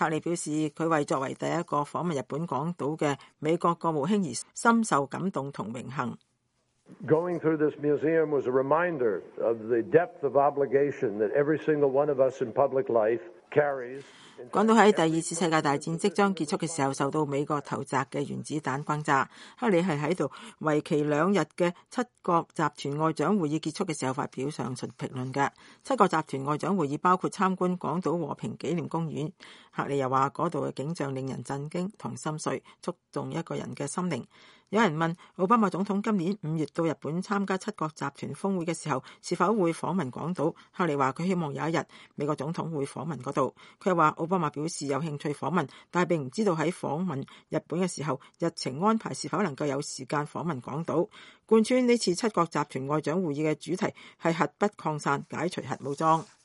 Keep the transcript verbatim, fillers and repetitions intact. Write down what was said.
克里表示，佢為作為第一個訪問日本港島嘅美國國務卿而深受感動同榮幸。 Going through this museum was a reminder of the depth of obligation that every single one of us in public life carries. 講到喺第二次世界大戰即將結束嘅時候，受到美國投擲嘅原子彈轟炸，克里係喺度為期兩日嘅七國集團外長會議結束嘅時候發表上述評論嘅。七國集團外長會議包括參觀港島和平紀念公園。克里又話嗰度嘅景象令人震驚同心碎，觸動一個人嘅心靈。有人問奧巴馬總統今年五月到日本參加七國集團峰會嘅時候，是否會訪問港島？克里話佢希望有一日美國總統會訪問嗰度。佢又話奧巴馬表示有興趣訪問，但係並唔知道喺訪問日本嘅時候，日程安排是否能夠有時間訪問港島。貫穿呢次七國集團外長會議嘅主題係核不擴散，解除核武裝。